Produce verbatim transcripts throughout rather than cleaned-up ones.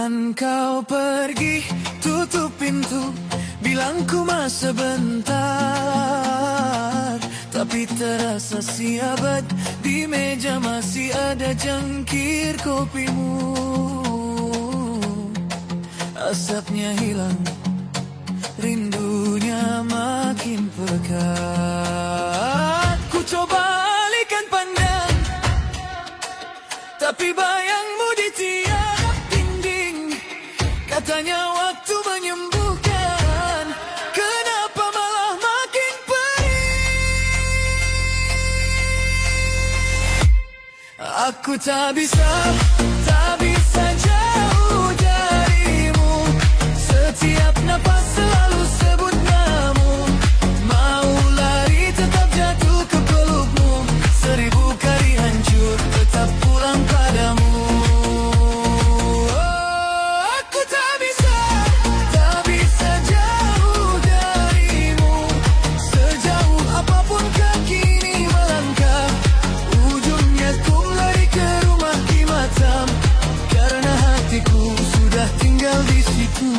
Kapan kau pergi, tutup pintu, bilang cuma sebentar. Tapi terasa si abad, di meja masih ada jangkir kopimu. Asapnya hilang, rindunya makin pekat. Ku coba alihkan pandang, tapi bayangmu di tiap dinding. Katanya waktu menyembuhkan, kenapa malah makin perih? Aku tak bisa, tak bisa jauh darimu. Setiap napas selalu sebut namamu. Mau lari tetap jatuh ke pelukmu. Seribu kali hancur tetap pulang padamu. Oh, aku tak bisa, tak bisa jauh darimu. Sejauh apapun kaki ini melangkah, ujungnya ku lari ke rumah di Batam. Karena hatiku sudah tinggal di situ.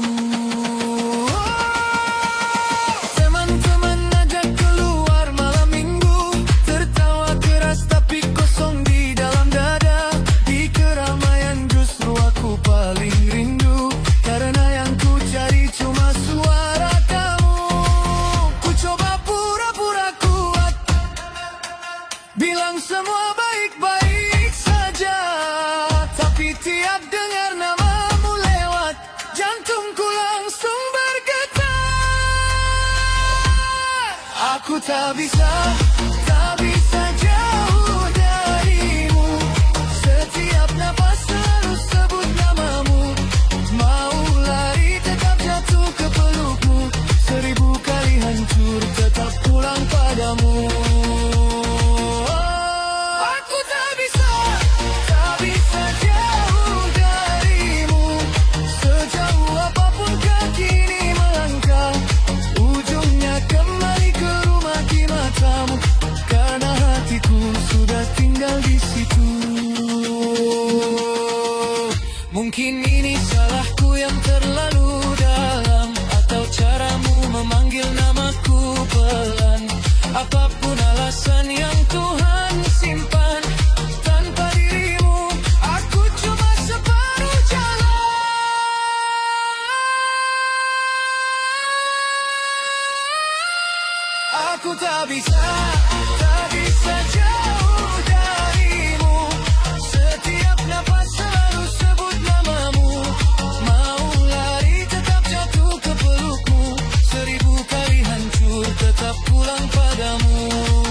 Bilang semua baik-baik saja, tapi tiap dengar namamu lewat, jantungku langsung bergetar. Aku tak bisa, tak bisa jauh darimu. Setiap napas selalu sebut namamu. Mau lari tetap jatuh ke pelukmu. Seribu kali hancur tetap pulang padamu. Mungkin ini salahku yang terlalu dalam, atau caramu memanggil namaku pelan. Apapun alasan yang Tuhan simpan, tanpa dirimu aku cuma separuh jalan. Aku tak bisa, tak bisa jauh darimu. Setiap napas selalu sebut namamu. Mau lari tetap jatuh ke pelukmu. Seribu kali hancur tetap pulang padamu.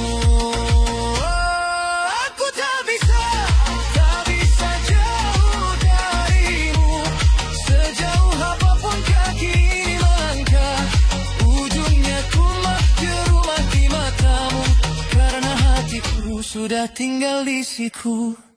Oh, aku tak bisa, tak bisa jauh darimu. Sejauh apapun kaki ini melangkah, ujungnya kumah ke rumah di matamu. Karena hatiku sudah tinggal di situ.